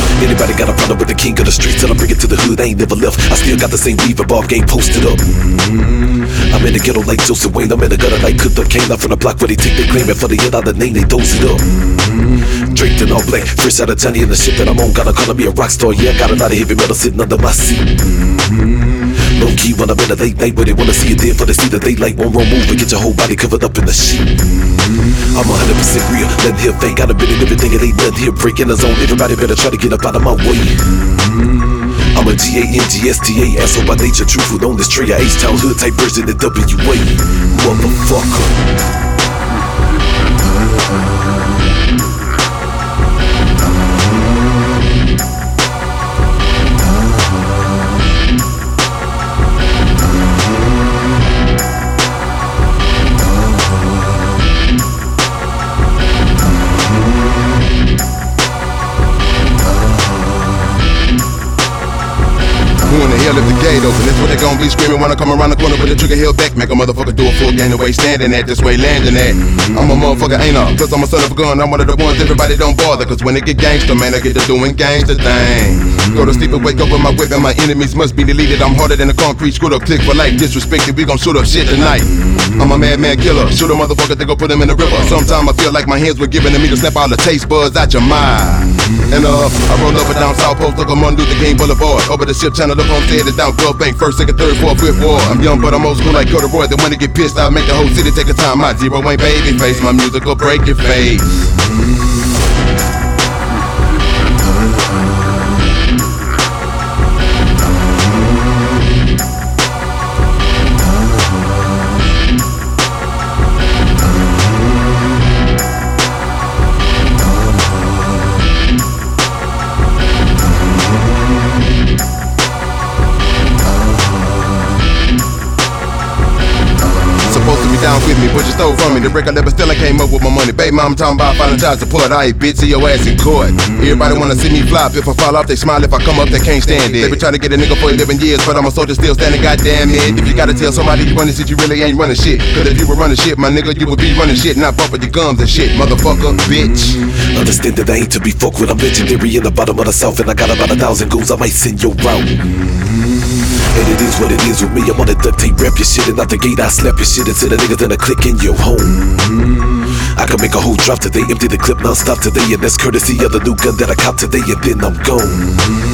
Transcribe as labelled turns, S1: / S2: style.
S1: Anybody got a problem with the king of the streets? Till I bring it to the hood, I ain't never left. I still got the same weave and bob game posted up. I'm in the ghetto like Joseph Wayne. I'm in the gutter like cooked up cane. I'm from the block where they take their claim, and for the end of the name, they dose it up. Draped in all black, fresh out of Johnny, and the shit that I'm on gotta call me a rock star. Yeah, I got a lot of heavy metal sitting under my seat. Low key when I'm in a late night where they wanna see it there for the see that they like. One wrong move and get your whole body covered up in the sheet. I'm 100% real, nothing here fake. Got a bit of everything, it ain't nothing here breaking the zone. Everybody better try to get up out of my way. I'm a G-A-N-G-S-T-A, asshole by nature, truthful on this tree. A H-Town hood type version of W.A. Motherfucker.
S2: Who in the hell if the gate open? That's what they gon' be screaming when I come around the corner with the trigger held back. Make a motherfucker do a full gang the way standing at, this way landing at. I'm a motherfucker, ain't I? Plus I'm a son of a gun, I'm one of the ones everybody don't bother. Cause when it get gangster, man, I get to doing gangster things. Go to sleep and wake up with my whip and my enemies must be deleted. I'm harder than a concrete screwed up click for life. Disrespected, we gon' shoot up shit tonight. I'm a madman killer, shoot a motherfucker, they gon' put him in the river. Sometimes I feel like my hands were given to me to snap all the taste buds out your mind. And I roll up and down South Post, look, I'm on Luther King Boulevard. Over the ship channel, up on headed down Gulf Bank, first, second, third, fourth, fifth ward. I'm young, but I'm old school like Cody Roy. Then when they get pissed, I'll make the whole city take a time out. Zero ain't baby face, my music will break your face. Supposed to be down with me, but you stole from me. The record label still I came up with my money. Baby mom talking about filing child support. I ain't bitch, see your ass in court. Everybody wanna see me flop. If I fall off, they smile. If I come up, they can't stand it. They been trying to get a nigga for 11 years, but I'm a soldier still standing, goddamn it. If you gotta tell somebody you running shit, you really ain't running shit. Cause if you were running shit, my nigga, you would be running shit, not bumping your gums and shit, motherfucker, bitch.
S1: Understand that I ain't to be fucked with. I'm legendary in the bottom of the south, and I got about 1,000 goons I might send your route. And it is what it is with me. I'm on the duct tape, rap your shit, and out the gate I slap your shit into the niggas and a click in your home. I can make a whole drop today, empty the clip non-stop today, and that's courtesy of the new gun that I cop today, and then I'm gone.